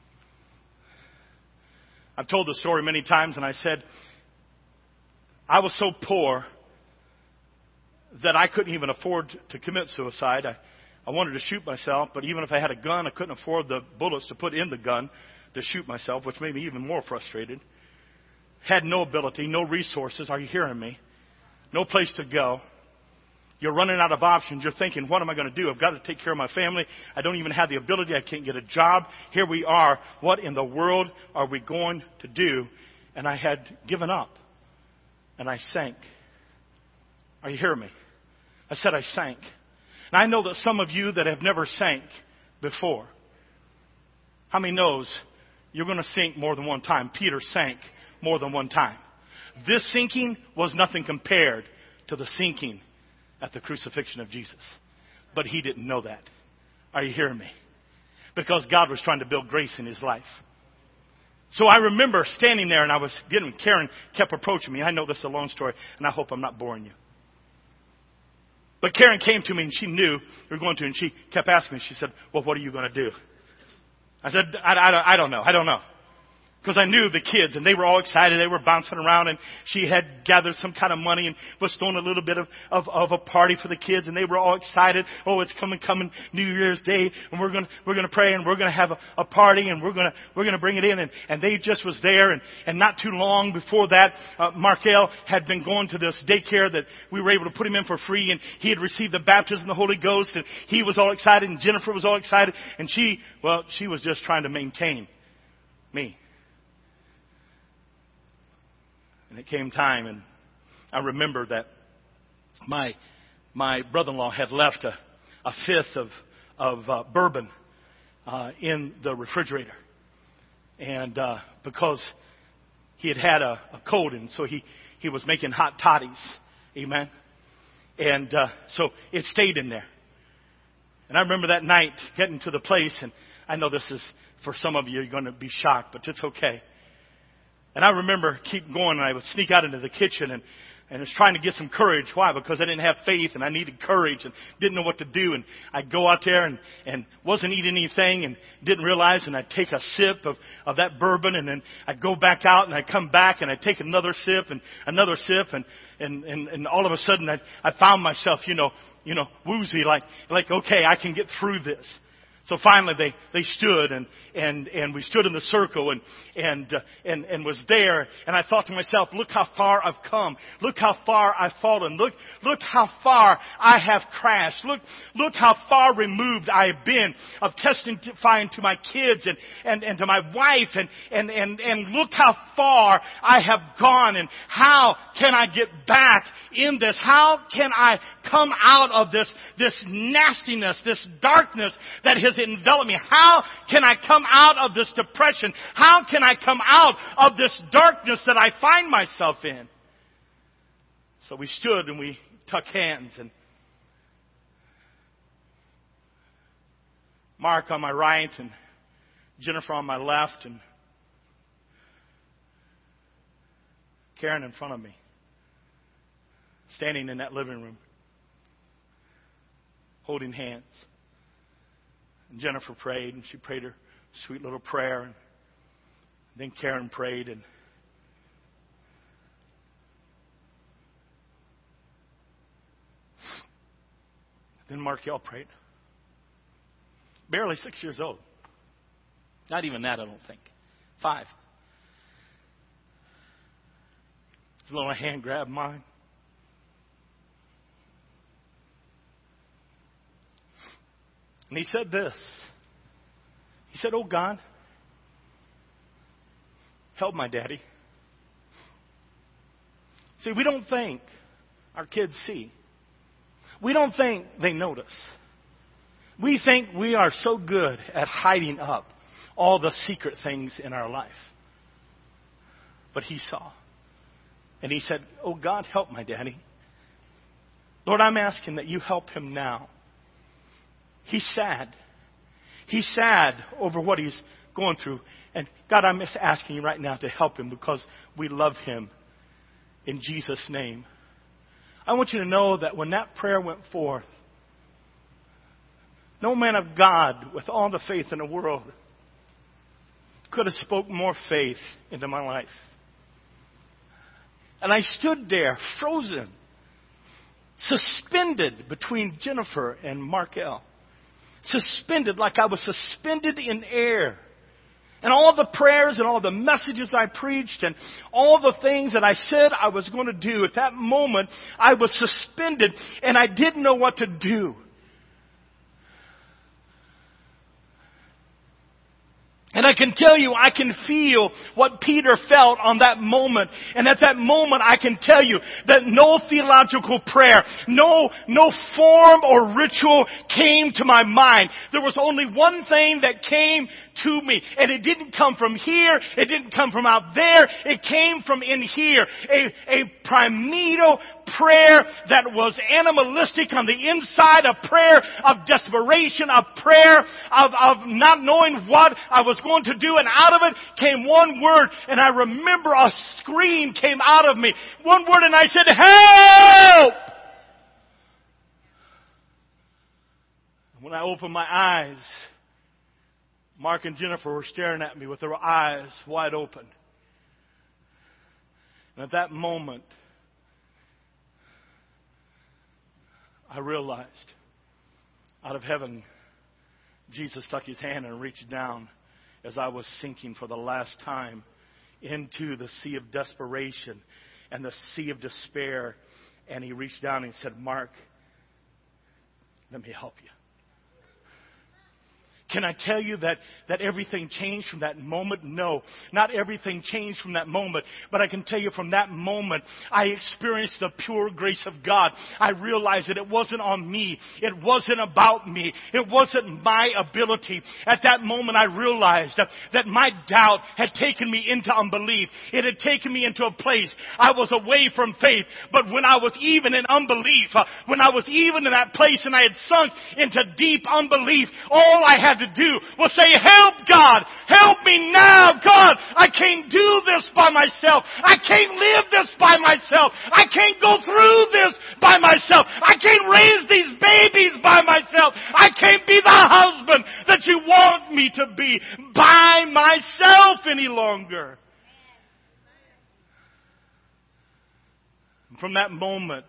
I've told the story many times, and I said, I was so poor that I couldn't even afford to commit suicide. I, I wanted to shoot myself, but even if I had a gun, I couldn't afford the bullets to put in the gun to shoot myself, which made me even more frustrated. Had no ability, no resources. Are you hearing me? No place to go. You're running out of options. You're thinking, what am I going to do? I've got to take care of my family. I don't even have the ability. I can't get a job. Here we are. What in the world are we going to do? And I had given up. And I sank. Are you hearing me? I said I sank. And I know that some of you that have never sank before. How many knows you're going to sink more than one time? Peter sank more than one time. This sinking was nothing compared to the sinking at the crucifixion of Jesus. But he didn't know that. Are you hearing me? Because God was trying to build grace in his life. So I remember standing there, and I was getting, Karen kept approaching me. I know this is a long story, and I hope I'm not boring you. But Karen came to me, and she knew we were going to, and she kept asking me. She said, well, what are you going to do? I said, I, I, I don't know. I don't know. Because I knew the kids, and they were all excited. They were bouncing around, and she had gathered some kind of money and was throwing a little bit of, of, of a party for the kids, and they were all excited. Oh, it's coming, coming New Year's Day, and we're going to we're going to pray, and we're going to have a, a party, and we're going to we're going to bring it in. And, and they just was there, and, and not too long before that, uh, Markel had been going to this daycare that we were able to put him in for free, and he had received the baptism of the Holy Ghost, and he was all excited, and Jennifer was all excited, and she, well, she was just trying to maintain me. And it came time, and I remember that my my brother-in-law had left a, a fifth of of uh, bourbon uh, in the refrigerator, and uh, because he had had a, a cold, and so he he was making hot toddies, amen. And uh, so it stayed in there. And I remember that night getting to the place, and I know this is for some of you, you're going to be shocked, but it's okay. And I remember keep going, and I would sneak out into the kitchen and, and was trying to get some courage. Why? Because I didn't have faith, and I needed courage and didn't know what to do. And I'd go out there and, and wasn't eating anything and didn't realize, and I'd take a sip of, of that bourbon, and then I'd go back out, and I'd come back, and I'd take another sip and another sip, and, and, and, and all of a sudden I, I found myself, you know, you know, woozy, like, like, okay, I can get through this. So finally they, they stood, and, and, and we stood in the circle, and, and, uh, and, and was there. And I thought to myself, look how far I've come. Look how far I've fallen. Look, look how far I have crashed. Look, look how far removed I have been of testifying to my kids and, and, and to my wife. And, and, and, and look how far I have gone. And how can I get back in this? How can I come out of this, this nastiness, this darkness that has enveloped me? How can I come out of this depression? How can I come out of this darkness that I find myself in? So we stood and we took hands, and Mark on my right and Jennifer on my left and Karen in front of me, standing in that living room, holding hands. And Jennifer prayed, and she prayed her sweet little prayer. And then Karen prayed, and then Markel prayed. Barely six years old. Not even that, I don't think. Five. His little hand grabbed mine. And he said this. He said, oh God, help my daddy. See, we don't think our kids see. We don't think they notice. We think we are so good at hiding up all the secret things in our life. But he saw. And he said, oh God, help my daddy. Lord, I'm asking that you help him now. He's sad. He's sad over what he's going through. And God, I'm just asking you right now to help him because we love him. In Jesus' name. I want you to know that when that prayer went forth, no man of God with all the faith in the world could have spoke more faith into my life. And I stood there frozen, suspended between Jennifer and Markel. Suspended like I was suspended in air. And all the prayers and all the messages I preached and all the things that I said I was going to do, at that moment I was suspended and I didn't know what to do. And I can tell you, I can feel what Peter felt on that moment. And at that moment, I can tell you that no theological prayer, no, no form or ritual came to my mind. There was only one thing that came to me. And it didn't come from here. It didn't come from out there. It came from in here. A, a primeval prayer that was animalistic on the inside, a prayer of desperation, a prayer of, of not knowing what I was going to do, and out of it came one word, and I remember a scream came out of me. One word, and I said, help! When I opened my eyes, Mark and Jennifer were staring at me with their eyes wide open. And at that moment, I realized out of heaven, Jesus stuck his hand and reached down as I was sinking for the last time into the sea of desperation and the sea of despair. And he reached down and he said, Mark, let me help you. Can I tell you that, that everything changed from that moment? No, not everything changed from that moment. But I can tell you from that moment, I experienced the pure grace of God. I realized that it wasn't on me. It wasn't about me. It wasn't my ability. At that moment, I realized that, that my doubt had taken me into unbelief. It had taken me into a place I was away from faith. But when I was even in unbelief, uh, when I was even in that place and I had sunk into deep unbelief, all I had to do was say, help God, help me now, God, I can't do this by myself. I can't live this by myself. I can't go through this by myself. I can't raise these babies by myself. I can't be the husband that you want me to be by myself any longer. And from that moment,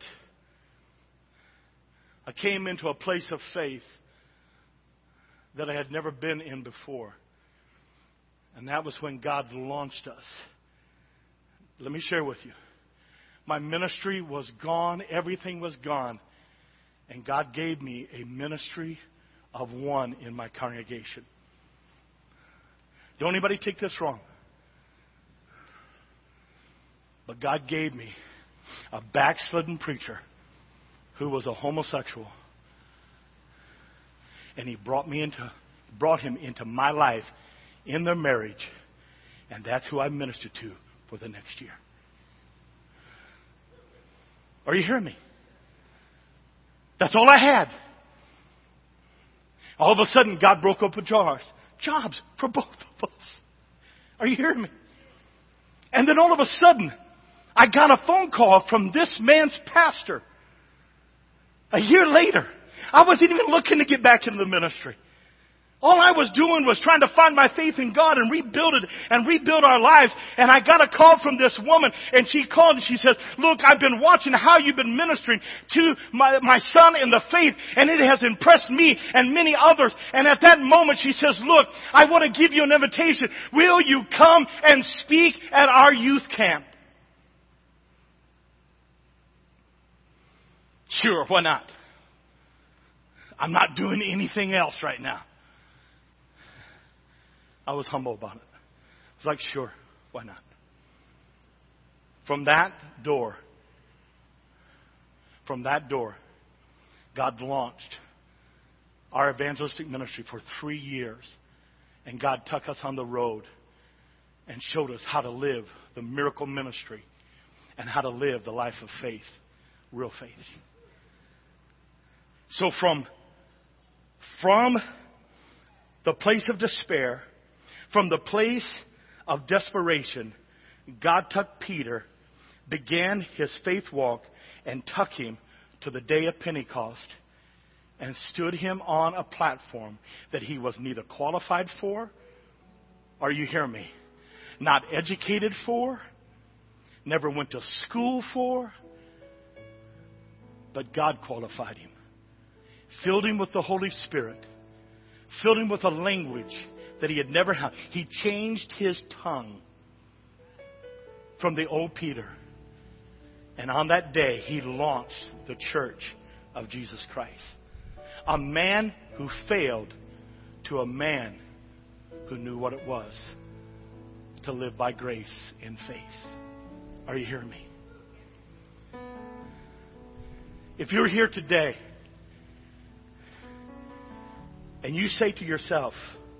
I came into a place of faith that I had never been in before. And that was when God launched us. Let me share with you. My ministry was gone. Everything was gone. And God gave me a ministry of one in my congregation. Don't anybody take this wrong. But God gave me a backslidden preacher who was a homosexual. And he brought me into, brought him into my life in their marriage. And that's who I ministered to for the next year. Are you hearing me? That's all I had. All of a sudden, God broke open jars. Jobs for both of us. Are you hearing me? And then all of a sudden, I got a phone call from this man's pastor. A year later. I wasn't even looking to get back into the ministry. All I was doing was trying to find my faith in God and rebuild it and rebuild our lives. And I got a call from this woman, and she called and she says, look, I've been watching how you've been ministering to my, my son in the faith, and it has impressed me and many others. And at that moment she says, look, I want to give you an invitation. Will you come and speak at our youth camp? Sure, why not? I'm not doing anything else right now. I was humble about it. I was like, sure, why not? From that door, from that door, God launched our evangelistic ministry for three years. And God took us on the road and showed us how to live the miracle ministry and how to live the life of faith, real faith. So from From the place of despair, from the place of desperation, God took Peter began his faith walk and took him to the day of Pentecost and stood him on a platform that he was neither qualified for, or you hear me, not educated for, never went to school for, but God qualified him, filled him with the Holy Spirit, filled him with a language that he had never had. He changed his tongue from the old Peter. And on that day, he launched the church of Jesus Christ. A man who failed to a man who knew what it was to live by grace in faith. Are you hearing me? If you're here today and you say to yourself,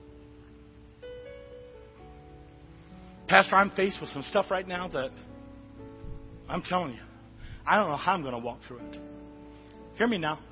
Pastor, I'm faced with some stuff right now that I'm telling you, I don't know how I'm going to walk through it. Hear me now.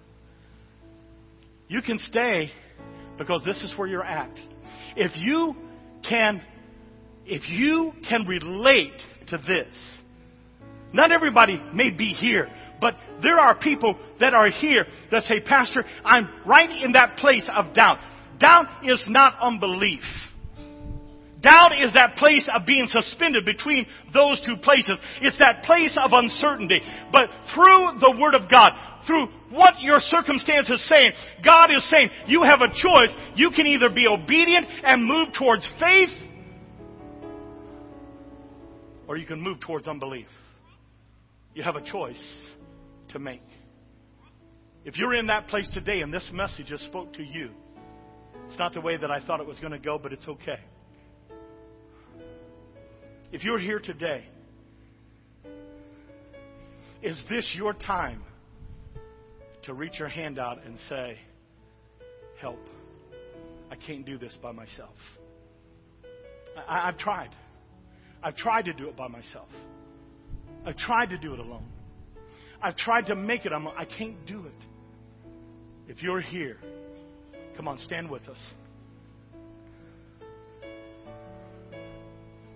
You can stay because this is where you're at. If you can, if you can relate to this, not everybody may be here, but there are people that are here that say, Pastor, I'm right in that place of doubt. Doubt is not unbelief. Doubt is that place of being suspended between those two places. It's that place of uncertainty. But through the Word of God, through what your circumstance is saying, God is saying you have a choice. You can either be obedient and move towards faith, or you can move towards unbelief. You have a choice to make. If you're in that place today and this message just spoke to you, it's not the way that I thought it was going to go, but it's okay. If you're here today, is this your time to reach your hand out and say, help, I can't do this by myself. I, I've tried. I've tried to do it by myself. I've tried to do it alone. I've tried to make it. I'm, I can't do it. If you're here, come on, stand with us.